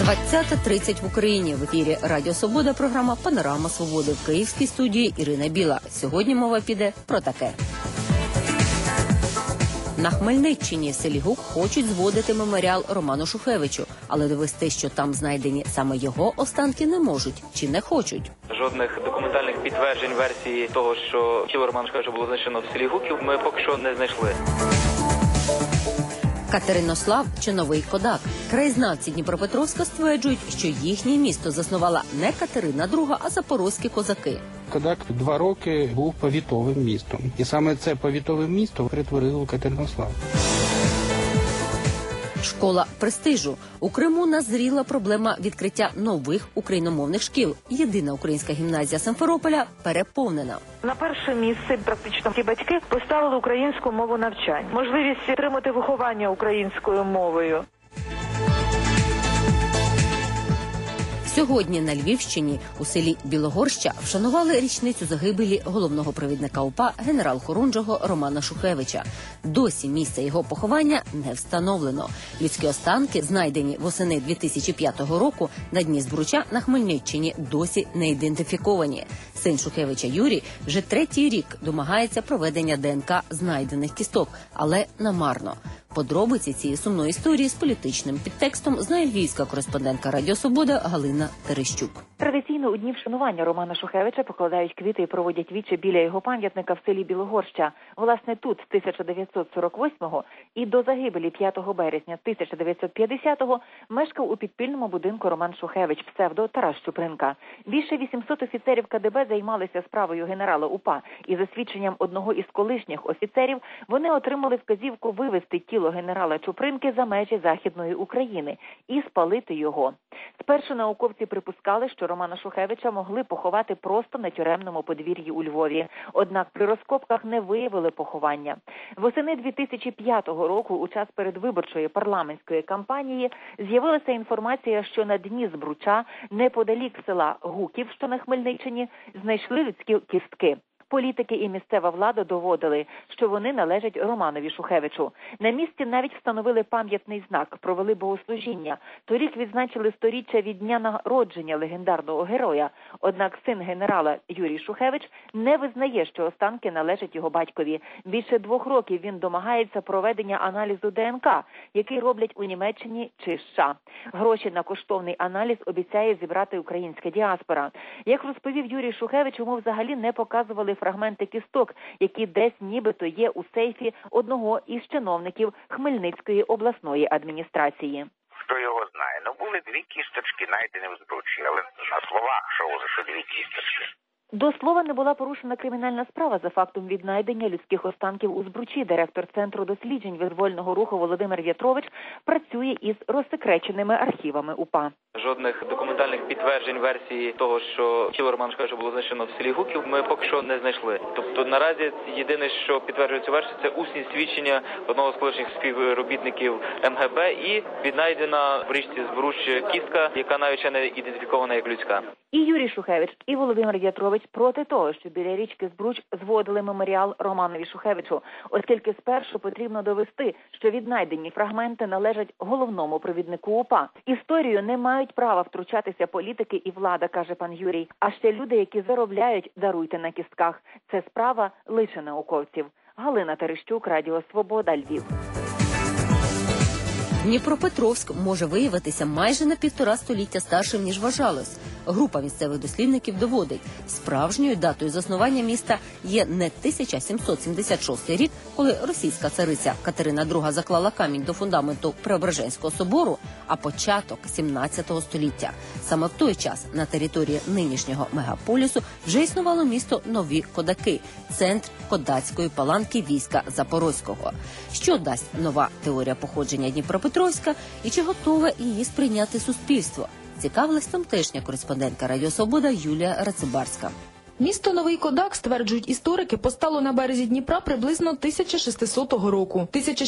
20:30 в Україні. В ефірі Радіо Свобода, програма «Панорама Свободи». В київській студії Ірина Біла. Сьогодні мова піде про таке. На Хмельниччині в селі Гук хочуть зводити меморіал Роману Шухевичу, але довести, що там знайдені саме його останки, не можуть чи не хочуть. Жодних документальних підтверджень версії того, що тіло Романа Шухевича було знайдено в селі Гуків, ми поки що не знайшли. Катеринослав чи Новий Кодак. Краєзнавці Дніпропетровська стверджують, що їхнє місто заснувала не Катерина II, а запорозькі козаки. Кодак 2 роки був повітовим містом. І саме це повітове місто перетворило Катеринослав. Школа престижу. У Криму назріла проблема відкриття нових україномовних шкіл. Єдина українська гімназія Симферополя переповнена. На перше місце практично всі батьки поставили українську мову навчань. Можливість отримати виховання українською мовою. Сьогодні на Львівщині у селі Білогорща вшанували річницю загибелі головного провідника УПА генерал-хорунжого Романа Шухевича. Досі місце його поховання не встановлено. Людські останки, знайдені восени 2005 року на дні Збруча на Хмельниччині, досі не ідентифіковані. Син Шухевича Юрій вже 3-й рік домагається проведення ДНК знайдених кісток, але намарно. Подробиці цієї сумної історії з політичним підтекстом знає львівська кореспондентка Радіо Свобода Галина Терещук. Традиційно у дні вшанування Романа Шухевича покладають квіти і проводять віче біля його пам'ятника в селі Білогорща. Власне, тут з 1948-го і до загибелі 5 березня 1950-го мешкав у підпільному будинку Роман Шухевич, псевдо Тарас Чупринка. Більше 800 офіцерів КДБ займалися справою генерала УПА, і за свідченням одного із колишніх офіцерів вони отримали вказівку вивезти тіло генерала Чупринки за межі Західної України і спалити його. Спершу науковці припускали, що Романа Шухевича могли поховати просто на тюремному подвір'ї у Львові. Однак при розкопках не виявили поховання. Восени 2005 року, у час передвиборчої парламентської кампанії, з'явилася інформація, що на дні Збруча, неподалік села Гуків, що на Хмельниччині, знайшли людські кістки. Політики і місцева влада доводили, що вони належать Романові Шухевичу. На місці навіть встановили пам'ятний знак, провели богослужіння. Торік відзначили 100-річчя від дня народження легендарного героя. Однак син генерала Юрій Шухевич не визнає, що останки належать його батькові. Більше 2 років він домагається проведення аналізу ДНК, який роблять у Німеччині чи США. Гроші на коштовний аналіз обіцяє зібрати українська діаспора. Як розповів Юрій Шухевич, йому взагалі не показували фрагменти кісток, які десь нібито є у сейфі одного із чиновників Хмельницької обласної адміністрації. Хто його знає? Ну, були 2 кісточки знайдені в Збручі, але на словах, що 2 кісточки. До слова, не була порушена кримінальна справа за фактом віднайдення людських останків у Збручі. Директор Центру досліджень визвольного руху Володимир В'ятрович працює із розсекреченими архівами УПА. Жодних документальних підтверджень версії того, що тіло Романа Шухевича було знайдено в селі Гуків, ми поки що не знайшли. Тобто наразі єдине, що підтверджує цю версію, це усні свідчення одного з колишніх співробітників МГБ і віднайдена в річці Збруч кістка, яка навіть ще не ідентифікована як людська. І Юрій Шухевич, і Володимир В'ятрович проти того, що біля річки Збруч зводили меморіал Романові Шухевичу, оскільки спершу потрібно довести, що віднайдені фрагменти належать головному провіднику УПА. Історію не мають права втручатися політики і влада, каже пан Юрій. А ще люди, які заробляють, даруйте на кістках. Це справа лише науковців. Галина Терещук, Радіо Свобода, Львів. Дніпропетровськ може виявитися майже на 1,5 століття старшим, ніж вважалось. Група місцевих дослідників доводить, справжньою датою заснування міста є не 1776 рік, коли російська цариця Катерина II заклала камінь до фундаменту Преображенського собору, а початок 17 століття. Саме в той час на території нинішнього мегаполісу вже існувало місто Нові Кодаки, центр кодацької паланки війська Запорозького. Що дасть нова теорія походження Дніпропетровська і чи готове її сприйняти суспільство? Цікавилась тамтешня кореспондентка Радіо Свобода Юлія Рацибарська. Місто Новий Кодак, стверджують історики, постало на березі Дніпра приблизно 1600 року.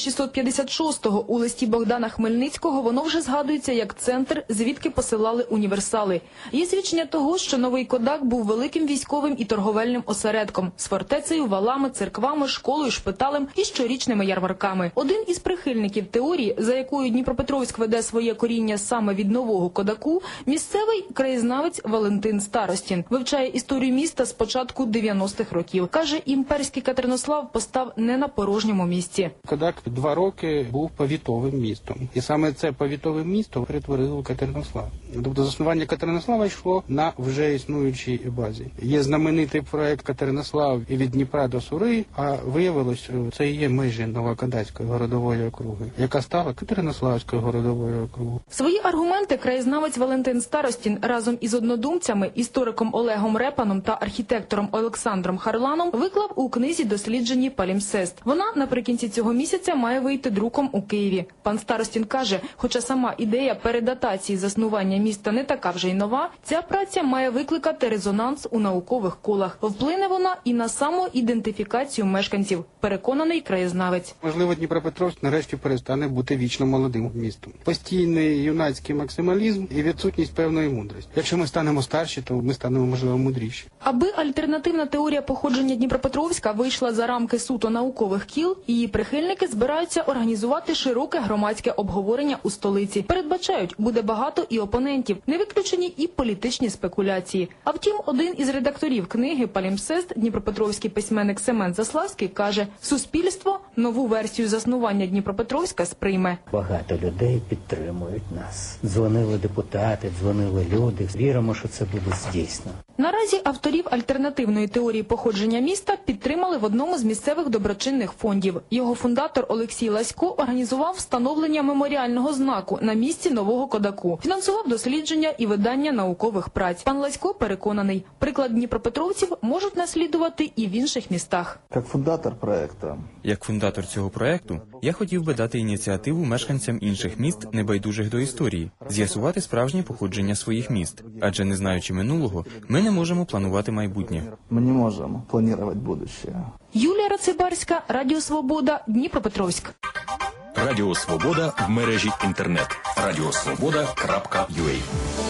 1656-го у листі Богдана Хмельницького воно вже згадується як центр, звідки посилали універсали. Є свідчення того, що Новий Кодак був великим військовим і торговельним осередком з фортецею, валами, церквами, школою, шпиталем і щорічними ярмарками. Один із прихильників теорії, за якою Дніпропетровськ веде своє коріння саме від Нового Кодаку, місцевий краєзнавець Валентин Старостін. Вивчає історію міста з початку 90-х років. Каже, імперський Катеринослав постав не на порожньому місці. Кодак 2 роки був повітовим містом. І саме це повітове місто перетворило у Катеринослав. Тобто заснування Катеринослава йшло на вже існуючій базі. Є знаменитий проект Катеринослав і від Дніпра до Сури, а виявилось, це і є межі Новокодацької городової округи, яка стала Катеринославською городовою округою. Свої аргументи краєзнавець Валентин Старостін разом із однодумцями, істориком Олегом Репаном та архітектором Олександром Харланом виклав у книзі «Досліджені палімпсест». Вона наприкінці цього місяця має вийти друком у Києві. Пан Старостін каже, хоча сама ідея передатації заснування міста не така вже й нова, ця праця має викликати резонанс у наукових колах. Вплине вона і на самоідентифікацію мешканців, переконаний краєзнавець. Можливо, Дніпропетровськ нарешті перестане бути вічно молодим містом. Постійний юнацький максималізм і відсутність певної мудрості. Якщо ми станемо старші, то ми станемо, можливо, мудріші. Аби альтернативна теорія походження Дніпропетровська вийшла за рамки суто наукових кіл, її прихильники збираються організувати широке громадське обговорення у столиці. Передбачають, буде багато і опонентів, не виключені і політичні спекуляції. А втім, один із редакторів книги «Палімпсест», дніпропетровський письменник Семен Заславський, каже, суспільство нову версію заснування Дніпропетровська сприйме. Багато людей підтримують нас. Дзвонили депутати, дзвонили люди. Віримо, що це буде здійснено. Наразі авторів альтернативної теорії походження міста підтримали в одному з місцевих доброчинних фондів. Його фундатор Олексій Ласько організував встановлення меморіального знаку на місці Нового Кодаку. Фінансував дослідження і видання наукових праць. Пан Ласько переконаний, приклад дніпропетровців можуть наслідувати і в інших містах. Як фундатор цього проекту, я хотів би дати ініціативу мешканцям інших міст, небайдужих до історії, з'ясувати справжнє походження своїх міст. Адже не знаючи минулого, ми не можемо планувати майбутнє. Ми не можемо планувати майбутнє. Юлія Рацибарська, Радіо Свобода, Дніпропетровськ. Радіо Свобода в мережі інтернет. radiosvoboda.ua.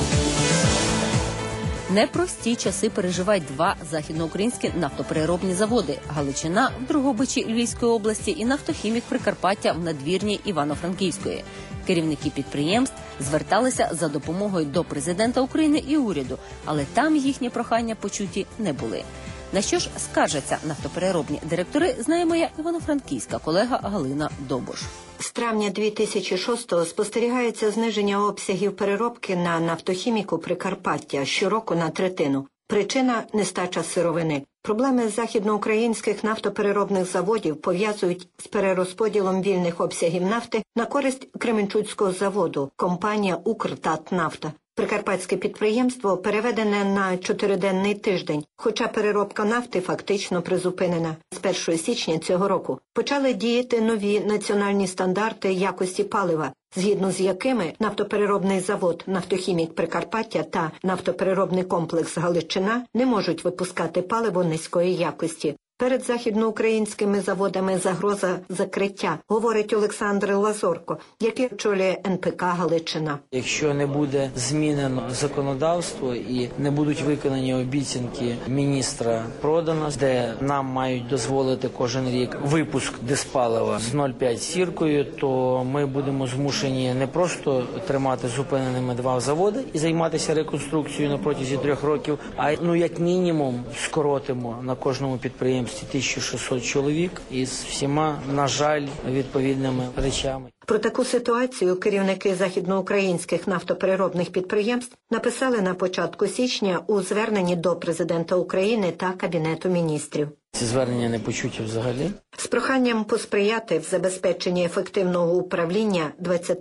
Непрості часи переживають два західноукраїнські нафтопереробні заводи – Галичина в Дрогобичі Львівської області і нафтохімік Прикарпаття в Надвірні Івано-Франківської. Керівники підприємств зверталися за допомогою до президента України і уряду, але там їхні прохання почуті не були. На що ж скаржаться нафтопереробні директори, знає моя івано-франківська колега Галина Добуш. З травня 2006-го спостерігається зниження обсягів переробки на нафтохіміку Прикарпаття щороку на третину. Причина – нестача сировини. Проблеми західноукраїнських нафтопереробних заводів пов'язують з перерозподілом вільних обсягів нафти на користь Кременчуцького заводу, компанія «Укртатнафта». Прикарпатське підприємство переведене на 4-денний тиждень, хоча переробка нафти фактично призупинена. З 1 січня цього року почали діяти нові національні стандарти якості палива, згідно з якими нафтопереробний завод «Нафтохімік Прикарпаття» та нафтопереробний комплекс «Галичина» не можуть випускати паливо низької якості. Перед західноукраїнськими заводами загроза закриття, говорить Олександр Лазорко, який очолює НПК «Галичина». Якщо не буде змінено законодавство і не будуть виконані обіцянки міністра Продана, де нам мають дозволити кожен рік випуск диспалива з 0,5 сіркою, то ми будемо змушені не просто тримати зупиненими два заводи і займатися реконструкцією на протязі 3 років, а як мінімум скоротимо на кожному підприємстві 1600 чоловік із всіма, на жаль, відповідними речами. Про таку ситуацію керівники західноукраїнських нафтопереробних підприємств написали на початку січня у зверненні до президента України та Кабінету міністрів. Ці звернення не почуті взагалі. З проханням посприяти в забезпеченні ефективного управління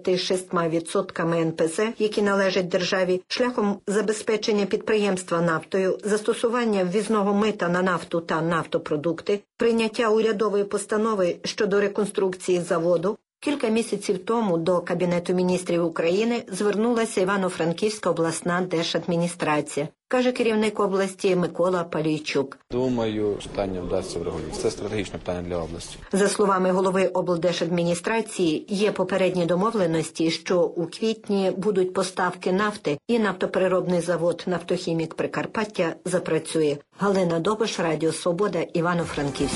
26% НПЗ, які належать державі, шляхом забезпечення підприємства нафтою, застосування ввізного мита на нафту та нафтопродукти, прийняття урядової постанови щодо реконструкції заводу, кілька місяців тому до Кабінету міністрів України звернулася Івано-Франківська обласна держадміністрація. каже керівник області Микола Палійчук. Думаю, питання вдасться врегулювати. Це стратегічне питання для області. За словами голови облдержадміністрації, є попередні домовленості, що у квітні будуть поставки нафти і нафтопереробний завод «Нафтохімік Прикарпаття» запрацює. Галина Добиш, Радіо Свобода, Івано-Франківськ.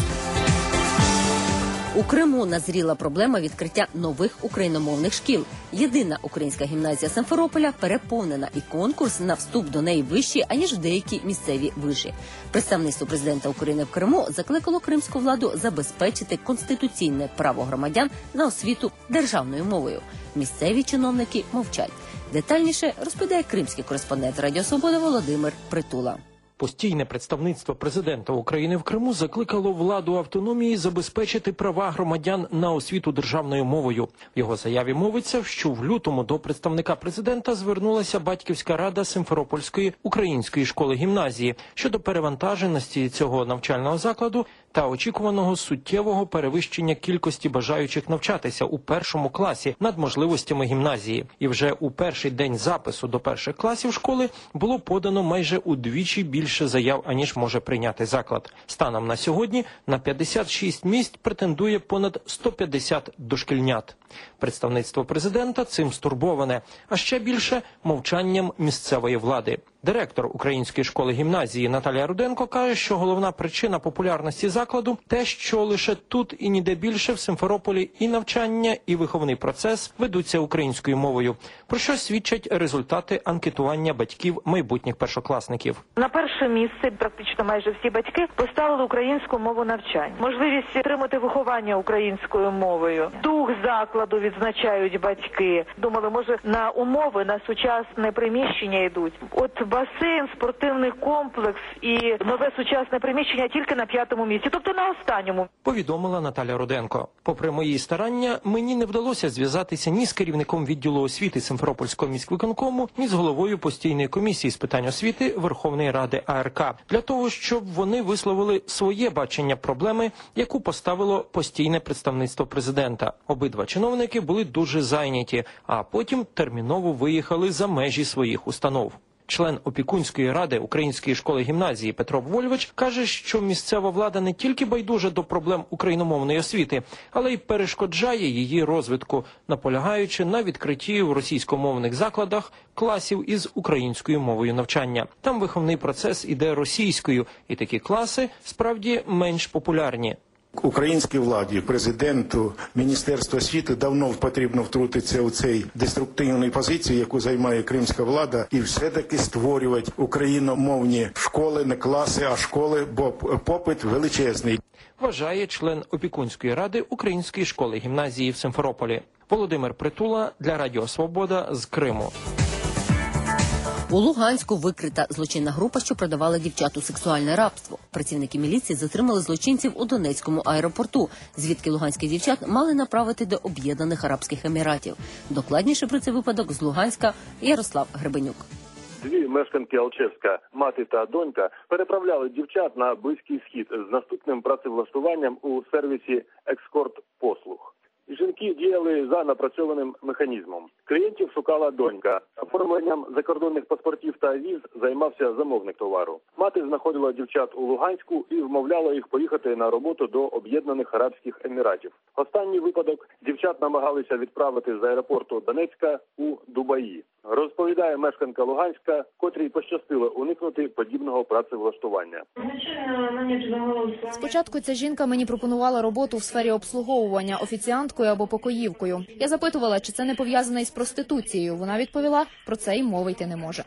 У Криму назріла проблема відкриття нових україномовних шкіл. Єдина українська гімназія Симферополя переповнена, і конкурс на вступ до неї вищий, аніж в деякі місцеві виші. Представництво президента України в Криму закликало кримську владу забезпечити конституційне право громадян на освіту державною мовою. Місцеві чиновники мовчать. Детальніше розповідає кримський кореспондент Радіо Свобода Володимир Притула. Постійне представництво президента України в Криму закликало владу автономії забезпечити права громадян на освіту державною мовою. В його заяві мовиться, що в лютому до представника президента звернулася батьківська рада Симферопольської української школи-гімназії щодо перевантаженості цього навчального закладу та очікуваного суттєвого перевищення кількості бажаючих навчатися у першому класі над можливостями гімназії. І вже у перший день запису до перших класів школи було подано майже удвічі більше заяв, аніж може прийняти заклад. Станом на сьогодні на 56 місць претендує понад 150 дошкільнят. Представництво президента цим стурбоване, а ще більше мовчанням місцевої влади. Директор української школи-гімназії Наталія Руденко каже, що головна причина популярності закладу – те, що лише тут і ніде більше в Симферополі і навчання, і виховний процес ведуться українською мовою, про що свідчать результати анкетування батьків майбутніх першокласників. На перше місце практично майже всі батьки поставили українську мову навчання. Можливість отримати виховання українською мовою. Дух закладу відзначають батьки. Думали, може на умови, на сучасне приміщення йдуть. От басейн, спортивний комплекс і нове сучасне приміщення тільки на 5-му місці, тобто на останньому. Повідомила Наталя Руденко. Попри мої старання, мені не вдалося зв'язатися ні з керівником відділу освіти Симферопольського міськвиконкому, ні з головою постійної комісії з питань освіти Верховної Ради АРК, для того, щоб вони висловили своє бачення проблеми, яку поставило постійне представництво президента. Обидва чиновники були дуже зайняті, а потім терміново виїхали за межі своїх установ. Член опікунської ради української школи-гімназії Петро Вольвич каже, що місцева влада не тільки байдужа до проблем україномовної освіти, але й перешкоджає її розвитку, наполягаючи на відкритті в російськомовних закладах класів із українською мовою навчання. Там виховний процес іде російською, і такі класи справді менш популярні. Українській владі, президенту, Міністерству освіти давно потрібно втрутитися у цей деструктивний позиції, яку займає кримська влада, і все-таки створювати україномовні школи, не класи, а школи, бо попит величезний. Вважає член опікунської ради української школи-гімназії в Симферополі. Володимир Притула для Радіо Свобода з Криму. У Луганську викрита злочинна група, що продавала дівчат у сексуальне рабство. Працівники міліції затримали злочинців у Донецькому аеропорту, звідки луганських дівчат мали направити до Об'єднаних Арабських Еміратів. Докладніше про цей випадок з Луганська Ярослав Гребенюк. Дві мешканки Алчевська, мати та донька, переправляли дівчат на Близький Схід з наступним працевлаштуванням у сервісі «Екскорт-послуг». Жінки діяли за напрацьованим механізмом. Клієнтів шукала донька. Оформленням закордонних паспортів та віз займався замовник товару. Мати знаходила дівчат у Луганську і вмовляла їх поїхати на роботу до Об'єднаних Арабських Еміратів. Останній випадок дівчат намагалися відправити з аеропорту Донецька у Дубаї. Розповідає мешканка Луганська, котрій пощастило уникнути подібного працевлаштування. Спочатку ця жінка мені пропонувала роботу в сфері обслуговування, офіціанткою або покоївкою. Я запитувала, чи це не пов'язане із проституцією. Вона відповіла, про це й мови йти не може.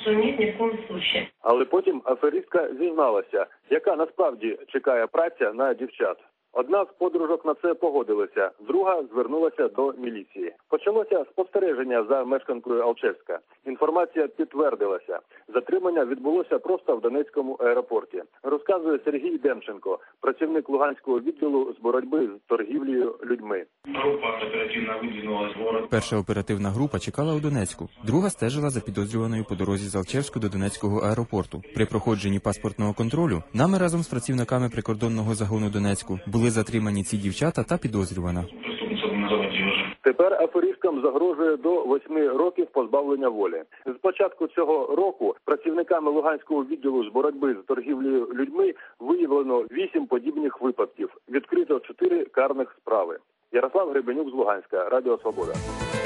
Але потім аферистка зізналася, яка насправді чекає праця на дівчат. Одна з подружок на це погодилася, друга звернулася до міліції. Почалося спостереження за мешканкою Алчевська. Інформація підтвердилася. Затримання відбулося просто в Донецькому аеропорті. Розказує Сергій Демченко, працівник Луганського відділу з боротьби з торгівлею людьми. Група оперативно видвинулась в город. Перша оперативна група чекала у Донецьку. Друга стежила за підозрюваною по дорозі з Алчевську до Донецького аеропорту. При проходженні паспортного контролю нами разом з працівниками прикордонного загону Донецьку були затримані ці дівчата та підозрювана. Тепер аферистам загрожує до 8 років позбавлення волі. З початку цього року працівниками Луганського відділу з боротьби з торгівлею людьми виявлено 8 подібних випадків. Відкрито 4 карних справи. Ярослав Гребенюк з Луганська, Радіо Свобода.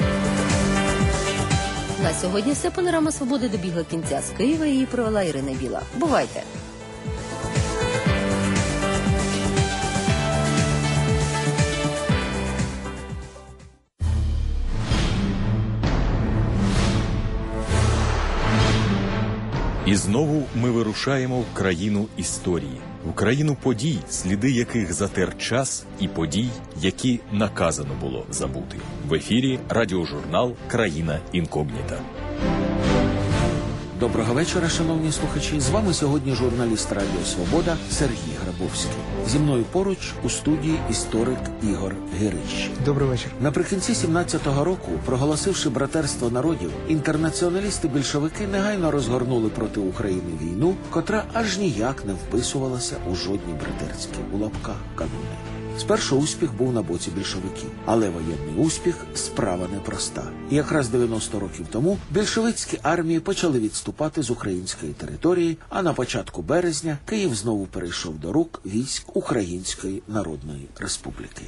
На сьогодні все. Панорама Свободи добігла кінця. З Києва її провела Ірина Біла. Бувайте! І знову ми вирушаємо в країну історії, в країну подій, сліди яких затер час, і подій, які наказано було забути. В ефірі радіожурнал «Країна інкогніта». Доброго вечора, шановні слухачі. З вами сьогодні журналіст Радіо Свобода Сергій Грабовський. Зі мною поруч у студії історик Ігор Гирищ. Добрий вечір. Наприкінці 17-го року, проголосивши братерство народів, інтернаціоналісти-більшовики негайно розгорнули проти України війну, котра аж ніяк не вписувалася у жодні братерські у лапках канони. Спершу успіх був на боці більшовиків, але воєнний успіх – справа непроста. І якраз 90 років тому більшовицькі армії почали відступати з української території, а на початку березня Київ знову перейшов до рук військ Української Народної Республіки.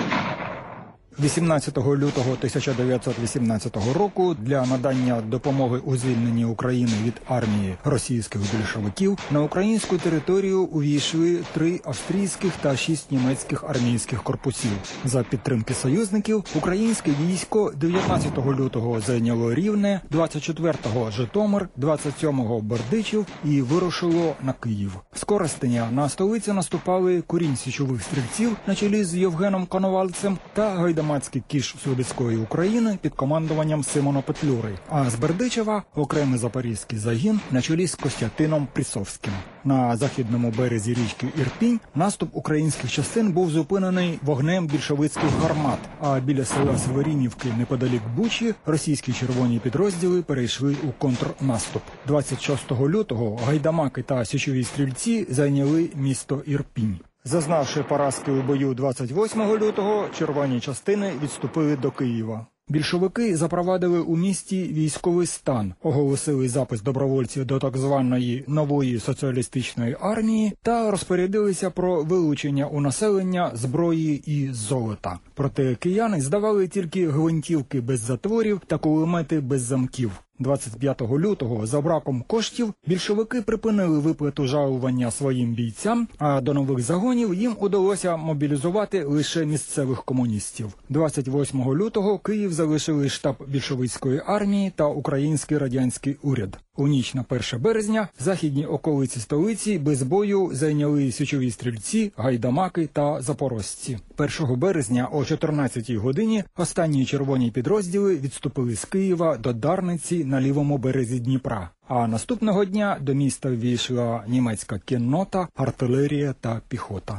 18 лютого 1918 року для надання допомоги у звільненні України від армії російських більшовиків на українську територію увійшли 3 австрійських та 6 німецьких армійських корпусів. За підтримки союзників українське військо 19 лютого зайняло Рівне, 24-го Житомир, 27-го Бердичів і вирушило на Київ. З Коростеня на столицю наступали курінь січових стрільців на чолі з Євгеном Коновальцем та гайдамацький кіш Судецької України під командуванням Симона Петлюри, а з Бердичева окремий запорізький загін на чолі з Костянтином Прісовським. На західному березі річки Ірпінь наступ українських частин був зупинений вогнем більшовицьких гармат, а біля села Северінівки неподалік Бучі російські червоні підрозділи перейшли у контрнаступ. 26 лютого гайдамаки та січові стрільці зайняли місто Ірпінь. Зазнавши поразки у бою 28 лютого, червоні частини відступили до Києва. Більшовики запровадили у місті військовий стан, оголосили запис добровольців до так званої нової соціалістичної армії та розпорядилися про вилучення у населення зброї і золота. Проте кияни здавали тільки гвинтівки без затворів та кулемети без замків. 25 лютого за браком коштів більшовики припинили виплату жалування своїм бійцям, а до нових загонів їм удалося мобілізувати лише місцевих комуністів. 28 лютого Київ залишили штаб більшовицької армії та український радянський уряд. У ніч на 1 березня західні околиці столиці без бою зайняли січові стрільці, гайдамаки та запорожці. 1 березня о 14-й годині останні червоні підрозділи відступили з Києва до Дарниці на лівому березі Дніпра. А наступного дня до міста ввійшла німецька кіннота, артилерія та піхота.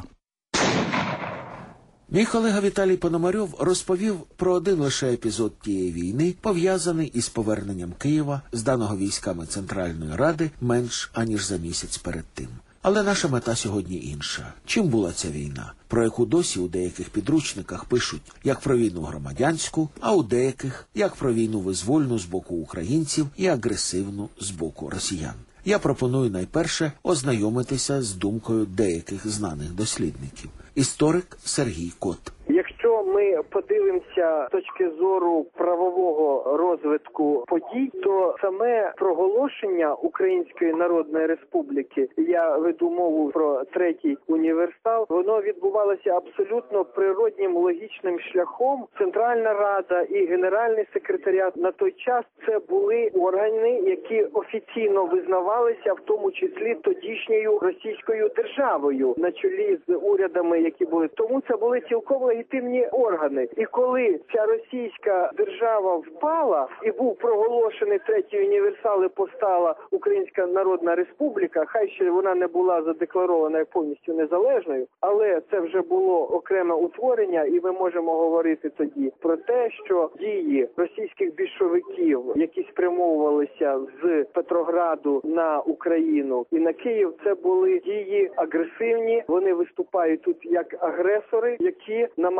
Мій колега Віталій Пономарьов розповів про один лише епізод тієї війни, пов'язаний із поверненням Києва, зданого військами Центральної Ради, менш аніж за місяць перед тим. Але наша мета сьогодні інша. Чим була ця війна? Про яку досі у деяких підручниках пишуть як про війну громадянську, а у деяких як про війну визвольну з боку українців і агресивну з боку росіян. Я пропоную найперше ознайомитися з думкою деяких знаних дослідників. Історик Сергій Кот. Якщо ми подивимося з точки зору правового розвитку подій, то саме проголошення Української Народної Республіки, я веду мову про третій універсал, воно відбувалося абсолютно природнім логічним шляхом. Центральна Рада і Генеральний секретаріат на той час це були органи, які офіційно визнавалися, в тому числі тодішньою російською державою, на чолі з урядами, які були. Тому це були цілком легітимні органи. І коли ця російська держава впала і був проголошений третій універсал і постала Українська Народна Республіка, хай ще вона не була задекларована як повністю незалежною, але це вже було окреме утворення, і ми можемо говорити тоді про те, що дії російських більшовиків, які спрямовувалися з Петрограду на Україну і на Київ, це були дії агресивні. Вони виступають тут як агресори, які намагалися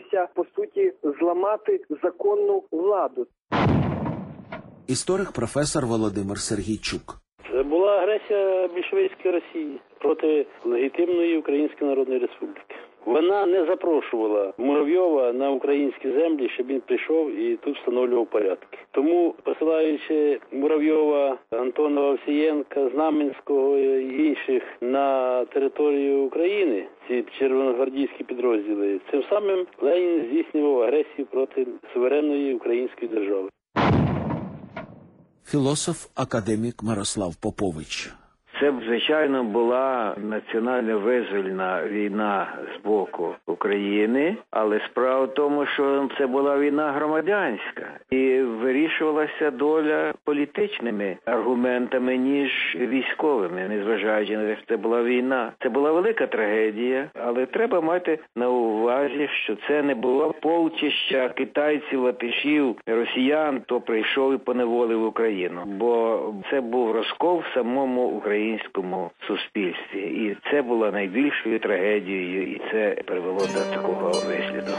намагалися, по суті, зламати законну владу. Історик професор Володимир Сергійчук. Це була агресія більшовицької Росії проти легітимної Української Народної Республіки. Вона не запрошувала Муравйова на українські землі, щоб він прийшов і тут встановлював порядки. Тому, посилаючи Муравйова, Антона Овсієнка, Знаменського і інших на територію України, ці червоногвардійські підрозділи, цим самим Ленін здійснював агресію проти суверенної української держави. Філософ, академік Мирослав Попович. Це, звичайно, була національно-визвольна війна з боку України, але справа в тому, що це була війна громадянська і вирішувалася доля політичними аргументами, ніж військовими, незважаючи на те, що це була війна. Це була велика трагедія, але треба мати на увазі, що це не було полчища китайців, латишів, росіян, хто прийшов і поневолив Україну, бо це був розкол в самому українському суспільстві. І це було найбільшою трагедією, і це привело до такого висліду.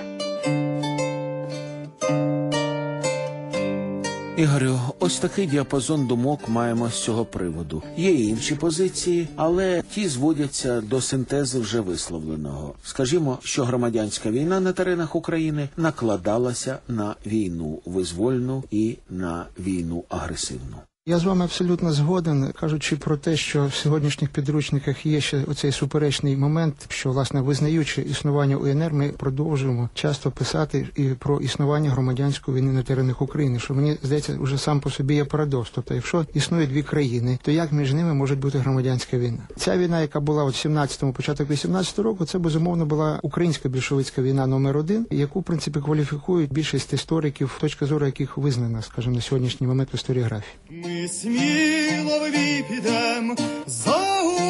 Ігорю, ось такий діапазон думок маємо з цього приводу. Є і інші позиції, але ті зводяться до синтезу вже висловленого. Скажімо, що громадянська війна на теренах України накладалася на війну визвольну і на війну агресивну. Я з вами абсолютно згоден, кажучи про те, що в сьогоднішніх підручниках є ще оцей суперечний момент, що, власне, визнаючи існування УНР, ми продовжуємо часто писати і про існування громадянської війни на теренах України, що, мені здається, вже сам по собі є парадокс. Тобто, якщо існує дві країни, то як між ними може бути громадянська війна? Ця війна, яка була от в 17-му, початок 18-го року, це, безумовно, була українська більшовицька війна номер 1, яку, в принципі, кваліфікують більшість істориків, точка зору яких визнана, скажімо, на сьогоднішній момент в історіографії. Ми сміло підем за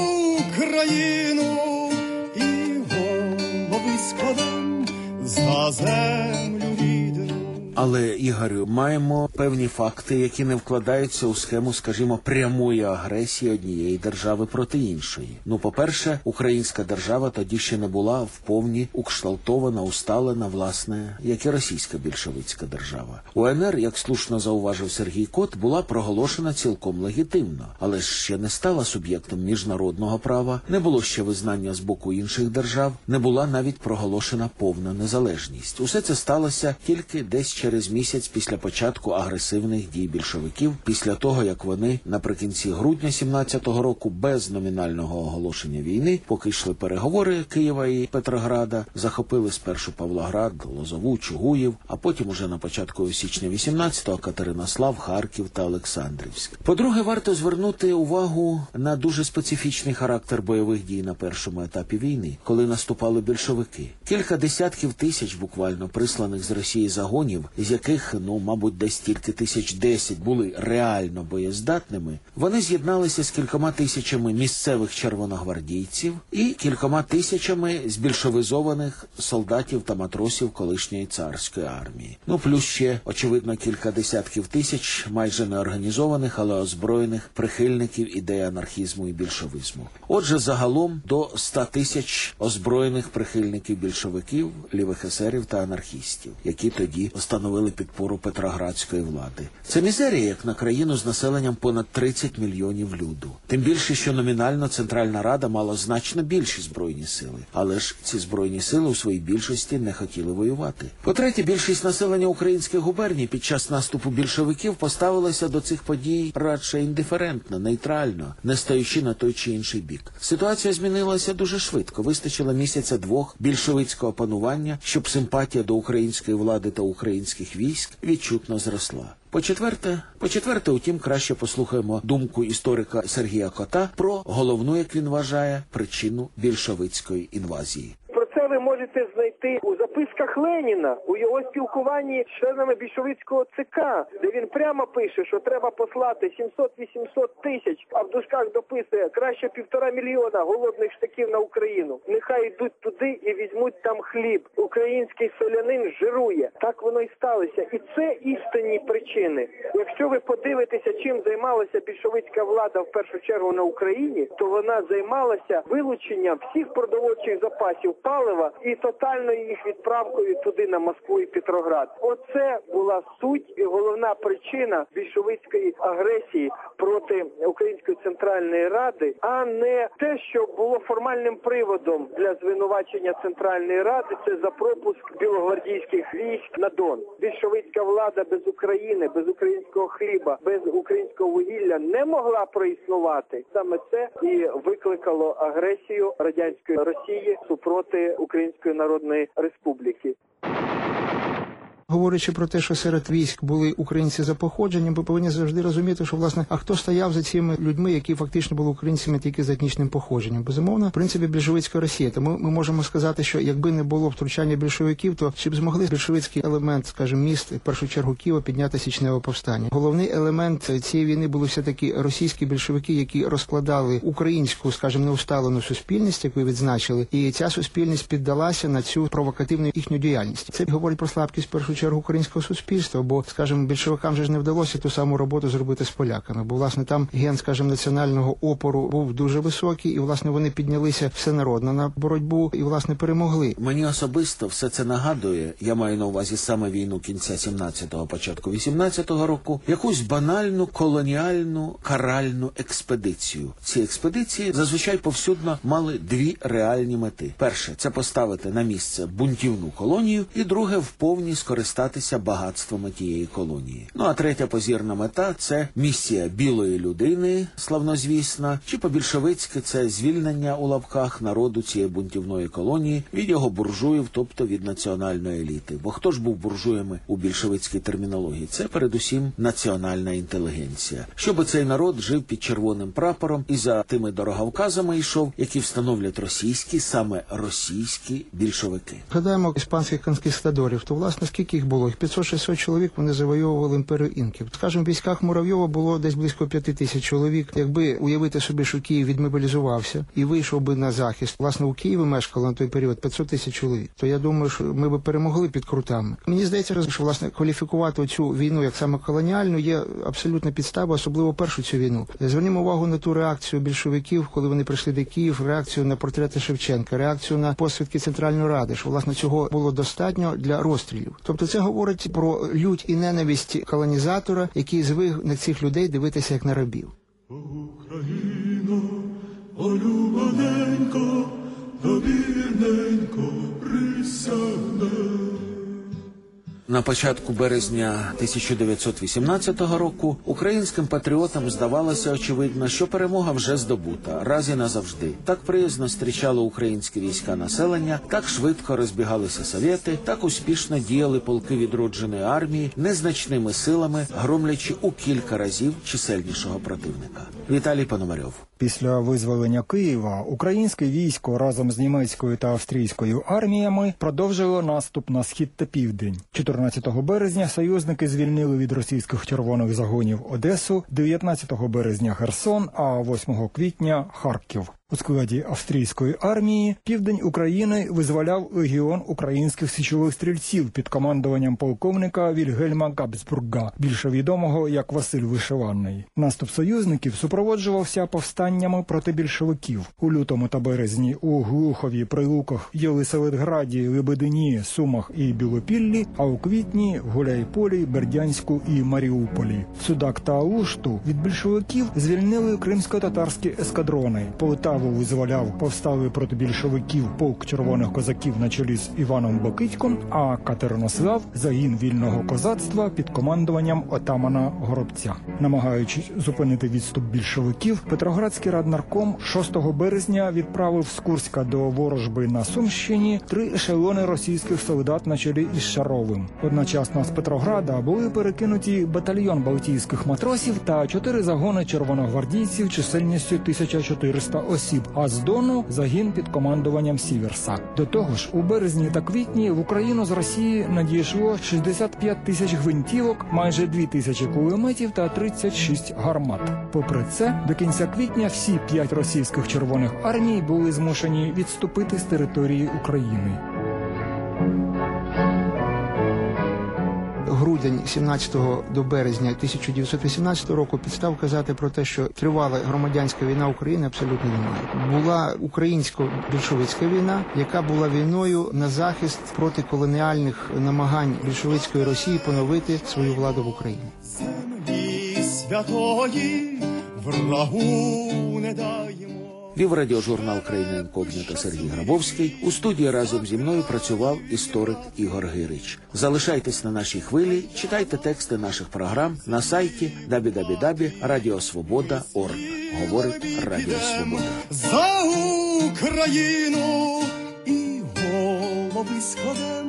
Україну і голови складем за землю рідну. Але, Ігорю, маємо певні факти, які не вкладаються у схему, скажімо, прямої агресії однієї держави проти іншої. Ну, по-перше, українська держава тоді ще не була вповні укшталтована, усталена, власне, як і російська більшовицька держава. УНР, як слушно зауважив Сергій Кот, була проголошена цілком легітимно, але ж ще не стала суб'єктом міжнародного права, не було ще визнання з боку інших держав, не була навіть проголошена повна незалежність. Усе це сталося тільки десь через місяць після початку агресивних дій більшовиків, після того, як вони наприкінці грудня 17-го року без номінального оголошення війни, поки йшли переговори Києва і Петрограда, захопили спершу Павлоград, Лозову, Чугуїв, а потім уже на початку січня 18-го Катеринослав, Харків та Олександрівськ. По-друге, варто звернути увагу на дуже специфічний характер бойових дій на першому етапі війни, коли наступали більшовики. Кілька десятків тисяч буквально присланих з Росії загонів, з яких, мабуть, десь тільки 1010 були реально боєздатними, вони з'єдналися з кількома тисячами місцевих червоногвардійців і кількома тисячами збільшовизованих солдатів та матросів колишньої царської армії. Плюс ще, очевидно, кілька десятків тисяч майже неорганізованих, але озброєних прихильників ідеї анархізму і більшовизму. Отже, загалом до 100 тисяч озброєних прихильників більшовиків, лівих есерів та анархістів, які тоді становили підпору петроградської влади. Це мізерія, як на країну з населенням понад 30 мільйонів люду. Тим більше, що номінально Центральна Рада мала значно більші збройні сили. Але ж ці збройні сили у своїй більшості не хотіли воювати. По-третє, більшість населення українських губерній під час наступу більшовиків поставилася до цих подій радше індиферентно, нейтрально, не стаючи на той чи інший бік. Ситуація змінилася дуже швидко. Вистачило місяця-двох більшовицького панування, щоб симпатія до української влади та українських військ відчутно зросла. По-четверте, утім, краще послухаємо думку історика Сергія Кота про головну, як він вважає, причину більшовицької інвазії. Це ви можете знайти у записках Леніна, у його спілкуванні з членами більшовицького ЦК, де він прямо пише, що треба послати 700-800 тисяч, а в дужках дописує краще 1,5 мільйона голодних штиків на Україну. Нехай йдуть туди і візьмуть там хліб. Український селянин жирує. Так воно й сталося. І це істинні причини. Якщо ви подивитеся, чим займалася більшовицька влада в першу чергу на Україні, то вона займалася вилученням всіх продовольчих запасів палива і тотальною їх відправкою переправкою туди на Москву і Петроград. Оце була суть і головна причина більшовицької агресії проти Української Центральної Ради, а не те, що було формальним приводом для звинувачення Центральної Ради, це за пропуск білогвардійських військ на Дон. Більшовицька влада без України, без українського хліба, без українського вугілля не могла проіснувати. Саме це і викликало агресію радянської Росії супроти Української Народної Республіки. Говорячи про те, що серед військ були українці за походженням, ми повинні завжди розуміти, що, власне, а хто стояв за цими людьми, які фактично були українцями тільки за етнічним походженням? Безумовно, в принципі, більшовицька Росія. Тому ми можемо сказати, що якби не було втручання більшовиків, то чи б змогли більшовицький елемент, скажімо, міст, в першу чергу Києва, підняти січневе повстання? Головний елемент цієї війни були все-таки російські більшовики, які розкладали українську, скажімо, неусталену суспільність, яку відзначили, і ця суспільність піддалася на цю провокативну їхню діяльність. Це говорить про слабкість, в першу чергу, українського суспільства, бо, скажімо, більшовикам же ж не вдалося ту саму роботу зробити з поляками, бо, власне, там ген, скажімо, національного опору був дуже високий, і, власне, вони піднялися всенародно на боротьбу і, власне, перемогли. Мені особисто все це нагадує, я маю на увазі саме війну кінця 17-го, початку 18-го року, якусь банальну колоніальну каральну експедицію. Ці експедиції зазвичай повсюдно мали дві реальні мети. Перше – це поставити на місце бунтівну колонію, і друге – вповні скористатися багатствами тієї колонії. Ну, а третя позірна мета – це місія білої людини, славнозвісна, чи по-більшовицьки – це звільнення у лапках народу цієї бунтівної колонії від його буржуїв, тобто від національної еліти. Бо хто ж був буржуями у більшовицькій термінології? Це передусім національна інтелігенція. Щоб цей народ жив під червоним прапором і за тими дороговказами йшов, які встановлять російські, саме російські більшовики. Згадаємо іспанських конкістадорів, то, власне, скільки їх було? Їх 500-600 чоловік, вони завойовували імперію інків. Скажімо, в військах Муравйова було десь близько 5000 чоловік. Якби уявити собі, що Київ відмобілізувався і вийшов би на захист, власне, у Києві мешкало на той період 500 000 чоловік, то я думаю, що ми би перемогли під Крутами. Мені здається, що, власне, кваліфікувати цю війну як саме колоніальну є абсолютна підстава, особливо першу цю війну. Звернімо увагу на ту реакцію більшовиків, коли вони прийшли до Києва, реакцію на портрети Шевченка, реакцію на посвідки Центральної Ради, що, власне, цього було достатньо для розстрілів. Тобто це говорить про лють і ненависть колонізатора, який звик на цих людей дивитися як на рабів. Україно, улюблененько, добірненько присягне. На початку березня 1918 року українським патріотам здавалося очевидно, що перемога вже здобута, раз і назавжди. Так приязно зустрічали українські війська населення, так швидко розбігалися совєти, так успішно діяли полки відродженої армії незначними силами, громлячи у кілька разів чисельнішого противника. Віталій Пономарьов. Після визволення Києва українське військо разом з німецькою та австрійською арміями продовжило наступ на схід та південь. 14 березня союзники звільнили від російських червоних загонів Одесу, 19 березня Херсон, а 8 квітня Харків. У складі австрійської армії південь України визволяв легіон українських січових стрільців під командуванням полковника Вільгельма Габсбурга, більше відомого як Василь Вишиваний. Наступ союзників супроводжувався повстаннями проти більшовиків. У лютому та березні у Глухові, Прилуках, Єлисаветграді, Лебедині, Сумах і Білопіллі, а у квітні в Гуляйполі, Бердянську і Маріуполі. Судак та Алушту від більшовиків звільнили кримсько-татарські ескадрони. Полтаву визволяв повстали проти більшовиків полк червоних козаків на чолі з Іваном Бакитьком, а Катеринослав – загін вільного козацтва під командуванням отамана Горобця. Намагаючись зупинити відступ більшовиків, Петроградський раднарком 6 березня відправив з Курська до Ворожби на Сумщині 3 ешелони російських солдат на чолі із Шаровим. Одночасно з Петрограда були перекинуті батальйон балтійських матросів та 4 загони червоногвардійців чисельністю 1400 осіб, а з Дону загін під командуванням Сіверса. До того ж, у березні та квітні в Україну з Росії надійшло 65 тисяч гвинтівок, майже 2 тисячі кулеметів та 36 гармат. Попри це, до кінця квітня всі 5 російських червоних армій були змушені відступити з території України. грудень 17 до березня 1918 року, підстав казати про те, що тривала громадянська війна України, абсолютно немає. Була українсько-більшовицька війна, яка була війною на захист проти колоніальних намагань більшовицької Росії поновити свою владу в Україні. Землі святої врагу не даємо. Вів радіожурнал «Країна інкогніта» Сергій Грабовський. У студії разом зі мною працював історик Ігор Гирич. Залишайтесь на нашій хвилі, читайте тексти наших програм на сайті www.radiosvoboda.org. Говорить Радіо Свобода. За Україну і голови складе.